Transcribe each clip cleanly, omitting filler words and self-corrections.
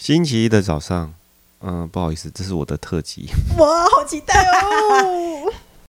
星期一的早上，不好意思，这是我的特辑。 哇，好期待哦！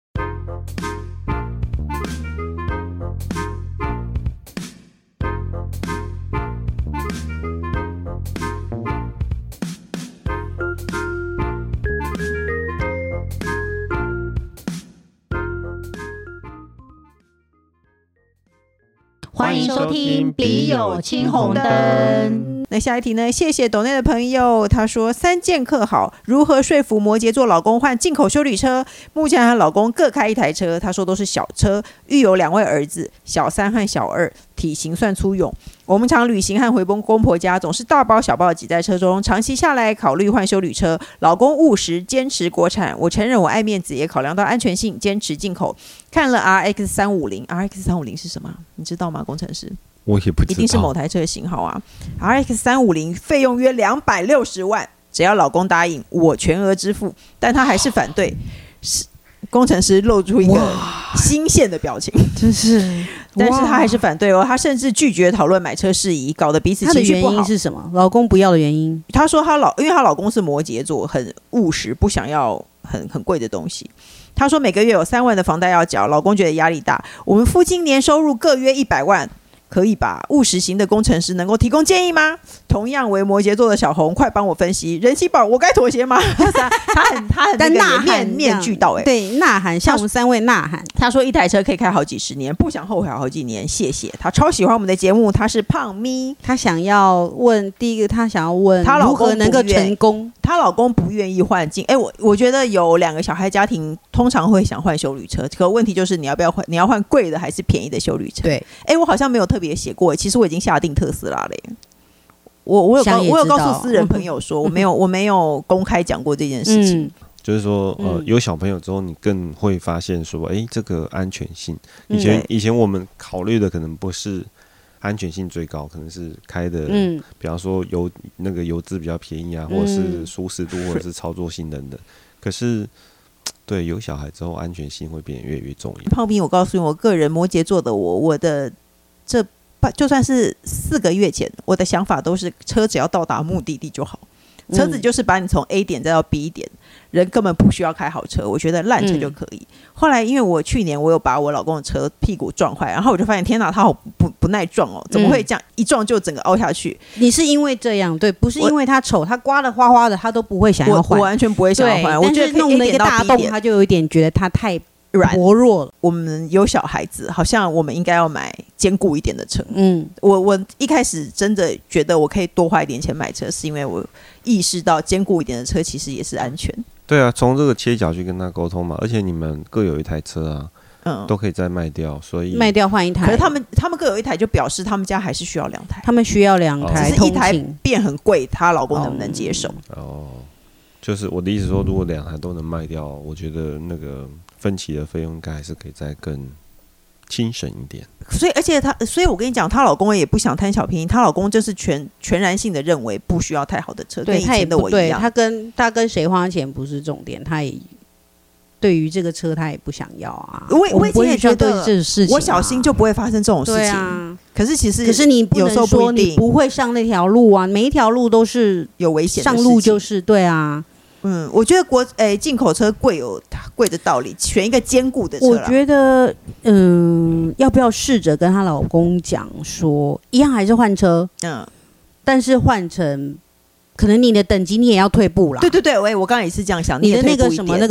欢迎收听《笔友青红灯》。 那下一题呢？谢谢斗内的朋友，他说3剑客好，如何说服摩羯座老公换进口休旅车？目前和老公各开一台车，他说都是小车，育有2位儿子，小3和小2，体型算粗勇。我们常旅行和回公婆家，总是大包小包挤在车中，长期下来考虑换休旅车。老公务实，坚持国产，我承认我爱面子，也考量到安全性，坚持进口。看了 RX350，RX 350是什么？你知道吗，工程师？ 我也不知道， 一定是某台车的型号啊。RX 350费用约260万，只要老公答应，我全额支付。但他还是反对。工程师露出一个新鲜的表情， 真是， 但是他还是反对哦。他甚至拒绝讨论买车事宜，搞得彼此情绪不好。 他的原因是什么？老公不要的原因？ 他说因为她老公是摩羯座，很务实，不想要很贵的东西。他说每个月有3万的房贷要缴，老公觉得压力大。我们夫妻年收入各约100万。可以吧？务实型的工程师能够提供建议吗？同样为摩羯座的小红，快帮我分析。人气宝，我该妥协吗？他很但呐喊面具到对，呐喊，像我们3位呐喊。 他说一台车可以开好几十年，不想后悔好几年。谢谢他，超喜欢我们的节目。他是胖咪， 他想要问第一个，他想要问他老公如何能够成功。 她老公不愿意换进，我觉得有2个小孩家庭通常会想换休旅车，可问题就是你要不要换？你要换贵的还是便宜的休旅车？ 对， 我好像没有特别写过，其实我已经下定特斯拉了耶。我有告诉私人朋友说，我没有公开讲过这件事情。 就是说，有小朋友之后，你更会发现说，这个安全性，以前我们考虑的可能不是安全性最高，可能是开的，比方说油脂比较便宜啊，或者是舒适度，或者是操作性等等。可是，对有小孩之后，安全性会变得越来越重要。 胖斌，我告诉你，我个人摩羯座的我的就算是4个月前，我的想法都是车只要到达目的地就好。车子就是把你从 A 点再到 B 点，人根本不需要开好车，我觉得烂车就可以。后来因为我去年我有把我老公的车屁股撞坏，然后我就发现天哪，他好不耐撞哦，怎么会这样一撞就整个凹下去？ 你是因为这样，对，不是因为他丑，他刮的花花的，他都不会想要换， 我完全不会想要换。我觉得弄了一个大洞，他就有一点觉得他太薄弱了。 我们有小孩子，好像我们应该要买坚固一点的车。我一开始真的觉得我可以多花一点钱买车，是因为我意识到坚固一点的车其实也是安全。 对啊，从这个切角去跟他沟通嘛，而且你们各有一台车啊，都可以再卖掉，所以卖掉换一台。 可是他们各有一台，就表示他们家还是需要2台。 他们需要2台， 只是一台变很贵，她老公能不能接受？ 就是我的意思说，如果2台都能卖掉，我觉得那个分期的费用应该还是可以再更轻省一点。 所以我跟你讲，她老公也不想贪小便宜，她老公就是全然性的认为不需要太好的车，跟以前的我一样。 他跟谁花钱不是重点，他也对于这个车他也不想要啊。 我以前也觉得这事情， 我小心就不会发生这种事情。可是你不能说你不会上那条路啊，每一条路都是有危险的事情， 上路就是对啊。 我觉得进口车贵有贵的道理，选一个坚固的车啦。 我觉得要不要试着跟她老公讲说，一样还是换车，但是换成可能你的等级你也要退步啦。 对，我刚才也是这样想。 你的那个什么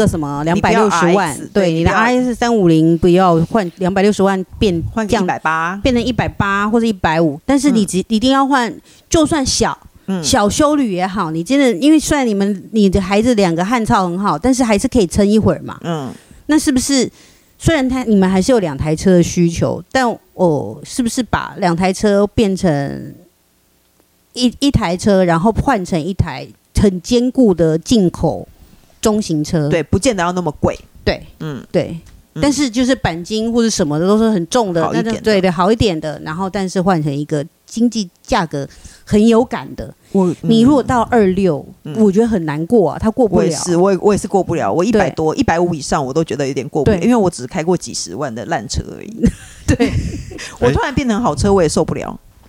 260万，对，你的 RX 350不要换260万换个180， 变成180或者150，但是你一定要换，就算小休旅也好，你真的因为虽然你的孩子2个汉操很好，但是还是可以撑一会儿嘛。那是不是虽然你们还是有2台车的需求，但是不是把2台车变成一台车，然后换成一台很坚固的进口中型车？ 对，不见得要那么贵。 对，对。但是就是钣金或者什么的都是很重的，对，好一点的，然后但是换成一个经济价格很有感的。你如果到26，我觉得很难过啊，他过不了。 我也是过不了，我100多150以上我都觉得有点过不了，因为我只开过几十万的烂车而已。对，我突然变成好车我也受不了。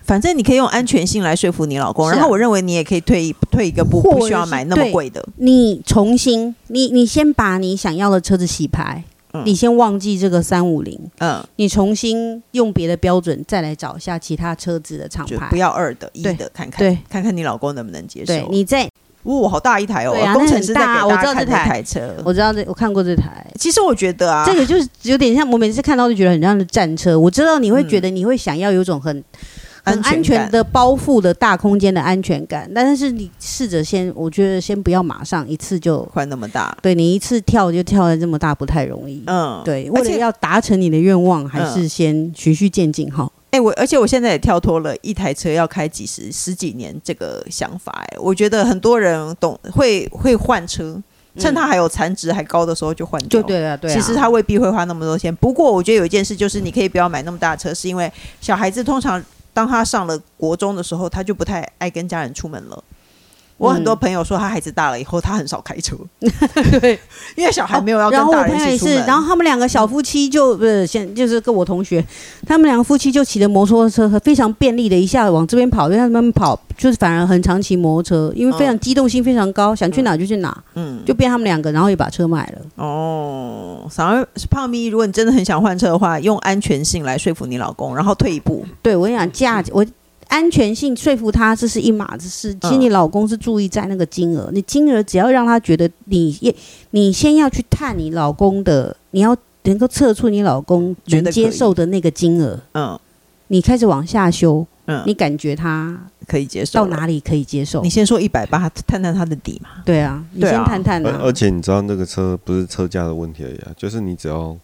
反正你可以用安全性来说服你老公，然后我认为你也可以退一个步，不需要买那么贵的。 你重新，你先把你想要的车子洗牌，你先忘记这个350，你重新用别的标准再来找一下其他车子的厂牌， 不要2的1的，看看，看看你老公能不能接受。 对，你再。 好大一台哦！工程师在给大家看这台车， 我知道我看过这台。 其实我觉得啊， 这个就是有点像我每次看到就觉得很像是战车。我知道你会觉得你会想要有一种很安全的包覆的大空间的安全感，但是你试着我觉得先不要马上一次就换那么大。 对，你一次跳就跳得这么大不太容易。对，为了要达成你的愿望，还是先循序渐进哈。 而且我现在也跳脱了一台车要开十几年这个想法。我觉得很多人会换车，趁它还有残值还高的时候就换掉。 就对了，对啊。 其实他未必会花那么多钱。不过我觉得有一件事就是，你可以不要买那么大的车，是因为小孩子通常当他上了国中的时候，他就不太爱跟家人出门了。我很多朋友说，他孩子大了以后，他很少开车，对，因为小孩没有要跟大人一起出门。 然后他们两个小夫妻就是跟我同学，他们两个夫妻就骑着摩托车，非常便利的，一下往这边跑，那边跑，就是反而很常骑摩托车，因为非常机动性非常高，想去哪就去哪，就变他们两个，然后也把车买了。 反而胖咪，如果你真的很想换车的话，用安全性来说服你老公，然后退一步。 对，我跟你讲，安全性说服他，这是一码子事。其实你老公是注意在那个金额，你金额只要让他觉得你先要去探你老公的，你要能够测出你老公能接受的那个金额。你开始往下修，你感觉他可以接受到哪里可以接受？ 你先说100，把他探探他的底嘛。 对啊，你先探探啊。 而且你知道那个车不是车价的问题而已啊，就是你只要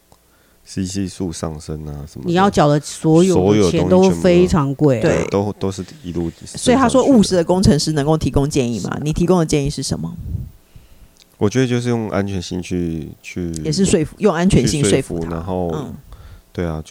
CC 数上升啊，什么你要缴的所有钱都非常贵， 对， 都是一路。 所以他说务实的工程师能够提供建议吗？你提供的建议是什么？ 我觉得就是用安全性去， 也是说服，用安全性说服他。 然后，对啊，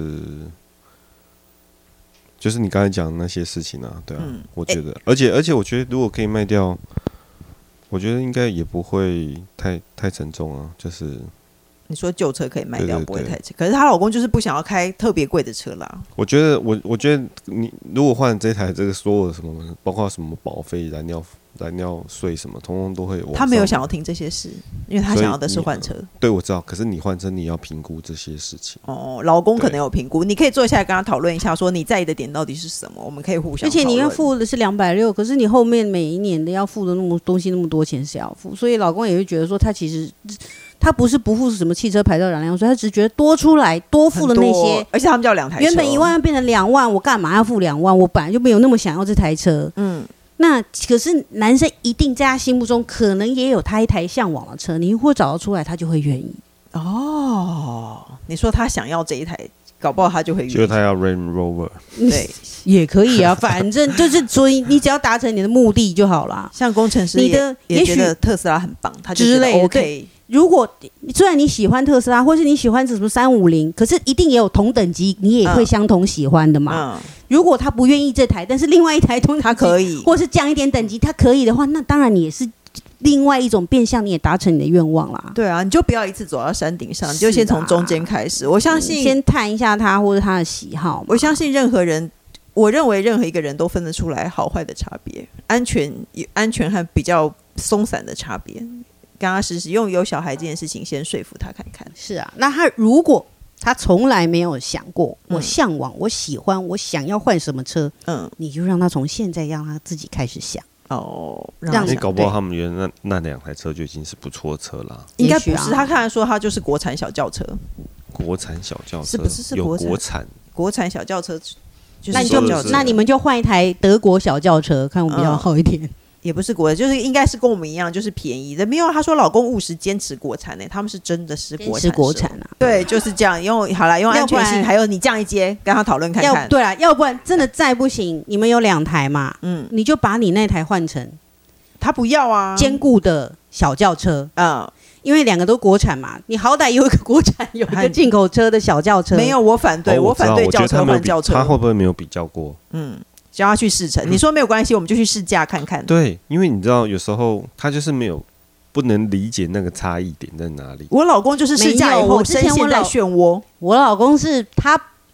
就是你刚才讲的那些事情啊，对啊，我觉得，而且我觉得如果可以卖掉，我觉得应该也不会太沉重啊，就是。 你说旧车可以卖掉，不会太沉，可是她老公就是不想要开特别贵的车啦。 我觉得你如果换这台，这个所有什么，包括什么保费、燃料税什么，通通都会。 他没有想要听这些事，因为他想要的是换车。 对，我知道。可是你换车，你要评估这些事情。 老公可能有评估，你可以坐下来跟他讨论一下，说你在意的点到底是什么，我们可以互相讨论。 而且你要付的是260，可是你后面每一年的要付的那么多钱是要付，所以老公也会觉得说，他其实。他不是不付什么汽车牌照燃料税，他只觉得多出来多付的那些， 而且他们叫2台车， 原本1万变成2万，我干嘛要付2万？我本来就没有那么想要这台车。那可是男生一定在他心目中可能也有他一台向往的车，你如果找得出来，他就会愿意。 你说他想要这一台，搞不好他就会愿意。 就是他要 Range Rover， 对， 也可以啊，反正就是所以你只要达成你的目的就好啦。 像工程师也觉得特斯拉很棒，他就觉得 OK。 如果虽然你喜欢特斯拉，或是你喜欢什么350，可是一定也有同等级，你也会相同喜欢的嘛。如果他不愿意这台，但是另外一台同等级他可以，或是降一点等级他可以的话，那当然你也是另外一种变相，你也达成你的愿望啦。 对啊，你就不要一次走到山顶上，你就先从中间开始。我相信先探一下他或者他的喜好。 我相信我认为任何一个人都分得出来好坏的差别，安全和比较松散的差别。刚刚实用有小孩这件事情先说服他看看。 是啊，那他如果他从来没有想过我向往我喜欢我想要换什么车，你就让他从现在让他自己开始想。 让你搞不好他们原来那2台车就已经是不错的车啦。 应该不是，他看来说他就是国产小轿车。 国产小轿车是不是国产小轿车？ 那你们就换一台德国小轿车，看我比较好一点。 也不是国产，就是应该是跟我们一样，就是便宜的。没有，他说老公务实坚持国产他们是真的是国产啊。对，就是这样。用安全性，还有你降一阶，跟他讨论看看。 对啦，要不然真的再不行，你们有2台嘛，你就把你那台换成他不要啊， 坚固的小轿车，因为2个都国产嘛，你好歹有一个国产，有一个进口车的小轿车。 没有，我反对，我反对轿车换轿车。 他会不会没有比较过？ 叫他去试乘，你说没有关系，我们就去试驾看看。 对，因为你知道有时候他就是不能理解那个差异点在哪里。 我老公就是试驾以后深陷在漩涡。 我老公是他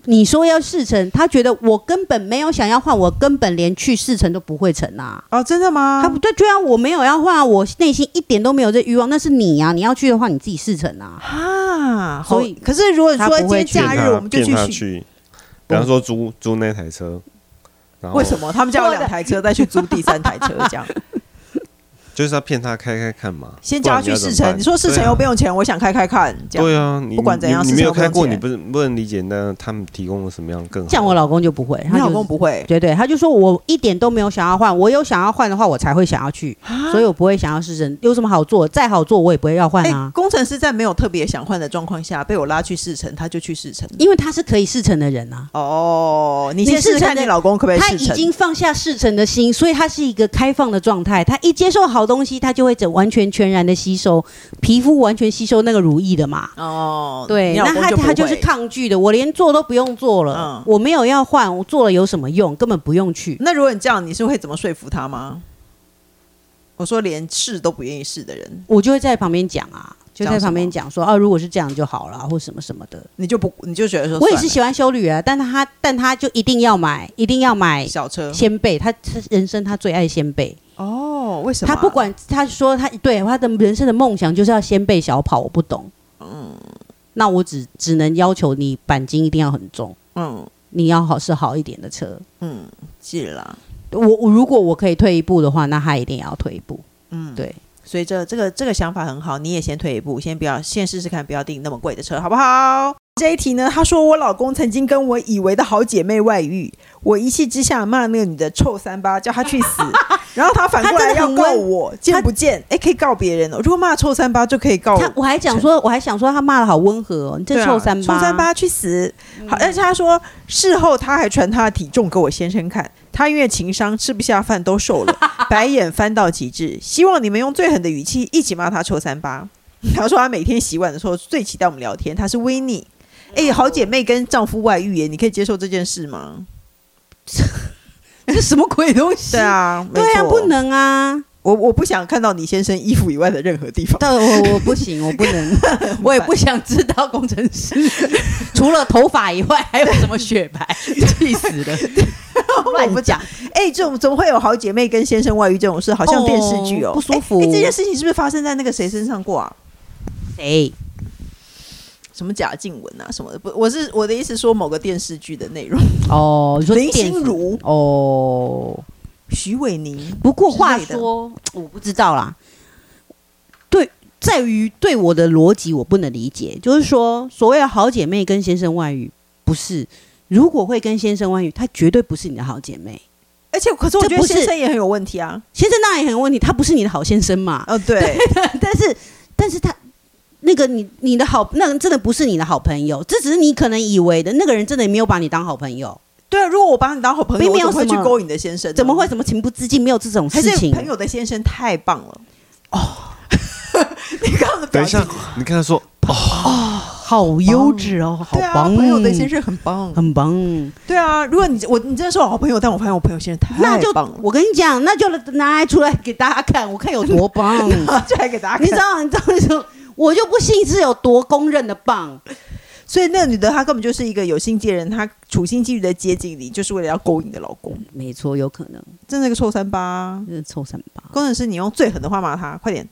你说要事成，他觉得我根本没有想要换，我根本连去事成都不会成啊！ 哦，真的吗？ 他不对，对啊，我没有要换啊，我内心一点都没有这欲望，那是你啊！你要去的话，你自己事成啊！ 啊， 所以可是如果说今天假日我们就去，比方说租那台车，然后为什么他们家有2台车，再去租第3台车这样？ 就是要骗他开看嘛， 先叫他去试乘。你说试乘又不用钱，我想开看，这样对啊， 不管怎样， 你没有开过，你不能理解那他们提供了什么样更好。 像我老公就不会， 你老公不会， 对，他就说我一点都没有想要换，我有想要换的话，我才会想要去，所以我不会想要试乘。有什么好做？再好做我也不会要换啊。 工程师在没有特别想换的状况下，被我拉去试乘，他就去试乘， 因为他是可以试乘的人啊。 哦，你先试看你老公可不可以试乘？ 他已经放下试乘的心，所以他是一个开放的状态。他一接受好东西，他就会完全全然的吸收，皮肤完全吸收那个乳液的嘛。 哦， 对，那他就是抗拒的，我连做都不用做了，我没有要换，我做了有什么用？根本不用去。 那如果你这样，你是会怎么说服他吗？我说连试都不愿意试的人， 我就会在旁边讲啊。就在旁边讲说啊，如果是这样就好了，或什么什么的， 你就觉得说， 我也是喜欢休旅啊，但他就一定要买小车掀背，他人生他最爱掀背。 哦，为什么？ 他不管他说他对他的人生的梦想就是要掀背小跑，我不懂。那我只能要求你钣金一定要很重，你要好一点的车， 是啦。 我如果我可以退一步的话，那他一定要退一步，对。 所以这个想法很好，你也先退一步，先试试看，不要订那么贵的车，好不好？这一题呢，他说我老公曾经跟我以为的好姐妹外遇，我一气之下骂那个女的臭3八，叫她去死，然后他反过来要告我，见不见？可以告别人哦。如果骂臭3八就可以告我。 我还想说他骂的好温和哦，你这臭3八， 臭3八去死。好，而且他说事后他还传他的体重给我先生看，他因为情伤吃不下饭都瘦了，白眼翻到极致。希望你们用最狠的语气一起骂他臭3八。他说他每天洗碗的时候最期待我们聊天，他是维尼。好姐妹跟丈夫外遇耶，你可以接受这件事吗？ 这什么鬼东西？ 对啊， 对啊，不能啊！ 我不想看到你先生衣服以外的任何地方。 对，我不行，我不能，我也不想知道工程师除了头发以外还有什么雪白，气死了！乱讲！ 这种怎么会有好姐妹跟先生外遇这种事？好像电视剧哦， 不舒服。 这件事情是不是发生在那个谁身上过啊？ 谁？ 什么贾静雯啊什么的？不，我的意思说某个电视剧的内容哦。你说林心如哦， 徐伟宁。 不过话说，我不知道啦。对，在于对我的逻辑我不能理解，就是说所谓的好姐妹跟先生外遇，不是如果会跟先生外遇，她绝对不是你的好姐妹。 可是我觉得先生也很有问题啊。 先生当然也很有问题，他不是你的好先生嘛。 对， 但是他。那个你的好，那个真的不是你的好朋友，这只是你可能以为的，那个人真的没有把你当好朋友。 对啊，如果我把你当好朋友，我怎么会去勾引你的先生？ 怎么会什么情不自禁？没有这种事情。 还是朋友的先生太棒了哦！你刚刚的等一下，你看他说好优质哦，好棒！ 朋友的先生很棒， 很棒。 对啊，如果你真的是我好朋友，但我发现我朋友先生太棒了， 我跟你讲，那就拿来出来给大家看，我看有多棒， 就来给大家看。 你知道。我就不信是有多公认的棒， 所以那个女的她根本就是一个有心机的人，她处心积虑的接近你，就是为了要勾引你的老公。 没错，有可能。 真的那个臭3八， 真的臭3八。 工程师，你用最狠的话骂他，快点！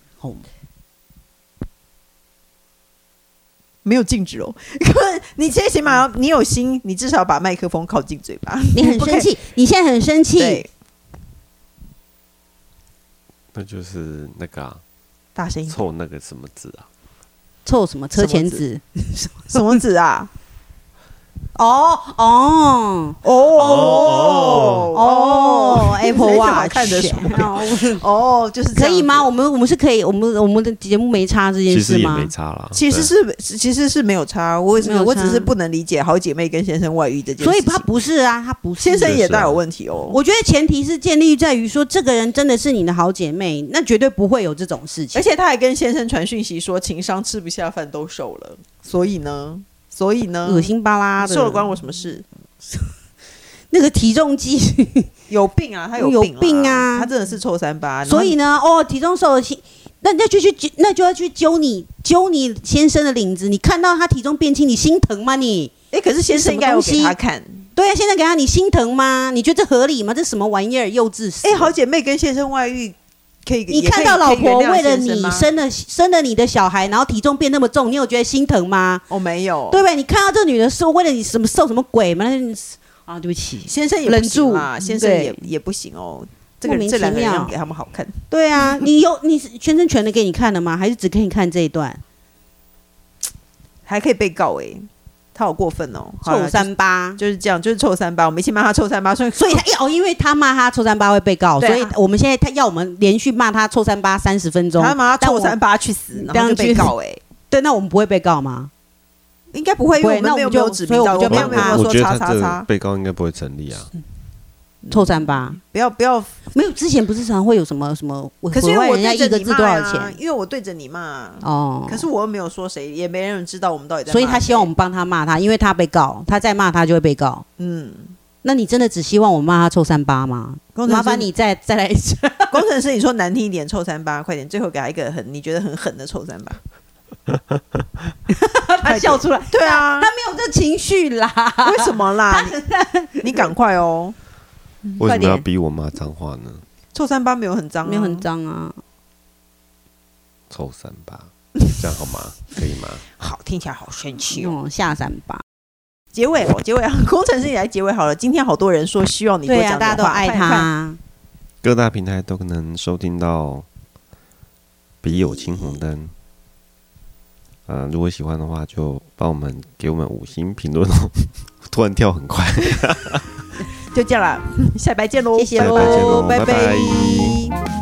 没有禁止哦，你起码你有心，你至少把麦克风靠近嘴巴。 你很生气，你现在很生气， 那就是那个大声音凑那个什么字啊？ 凑什么车前子？ 什么子啊？ Apple Watch 看的就是可以吗？我们是可以，我们的节目没差这件事吗？ 其实也没差啦， 其实是没有差。我只是不能理解好姐妹跟先生外遇这件事情。 所以他不是啊，他不是， 先生也大有问题哦。 我觉得前提是建立在于说，这个人真的是你的好姐妹，那绝对不会有这种事情。 而且他还跟先生传讯息说，情商吃不下饭都瘦了，所以呢， 恶心巴拉的， 瘦了关我什么事？ 那个体重计有病啊，他有病啊，他真的是臭3八。 所以呢，体重瘦了，那就要去揪你先生的领子。你看到他体重变轻，你心疼吗？你可是先生应该有给他看。 对啊，先生给他，你心疼吗？你觉得这合理吗？这什么玩意儿，幼稚死！ 好姐妹跟先生外遇， 你看到老婆为了你生了你的小孩，然后体重变那么重，你有觉得心疼吗？ 没有， 对不对？你看到这女的是为了你受什么鬼吗？对不起， 先生也不行啊，先生也不行哦。这两个人要给他们好看。 对啊，你先生全的给你看了吗？还是只给你看这一段？ 还可以被告他好过分哦！ 臭三八就是这样，就是臭三八。我们一起骂他臭三八，所以因为他骂他臭三八会被告，所以我们现在他要我们连续骂他臭三八30分钟， 他骂他臭三八去死，然后就被告对，那我们不会被告吗？ 应该不会，因为我们没有指名道姓，没有说我觉得他这个被告应该不会成立啊。 臭三八， 不要， 没有之前不是常会有什么， 可是因为我人家一个字多少钱？ 因为我对着你骂可是我又没有说谁，也没人知道我们到底在骂谁。 所以他希望我们帮他骂他，因为他被告，他再骂他就会被告。那你真的只希望我骂他臭三八吗？麻烦你再来一次。 工程师，你说难听一点，臭三八，快点，最后给他一个你觉得很狠的臭三八。 他笑出来， 对啊， 他没有这情绪啦。 为什么啦？你赶快哦！ 为什么要逼我骂脏话呢？ 臭三八没有很脏， 没有很脏啊。 臭三八，这样好吗？可以吗？ 好，听起来好生气哦。 下三八。 结尾工程师你来结尾好了。今天好多人说希望你多讲点话， 大家都爱他。 各大平台都能收听到笔友青红灯。如果喜欢的话，就帮我们给我们5星评论哦。突然跳很快。 就这样啦，下礼拜见喽， 谢谢喽， 拜拜拜。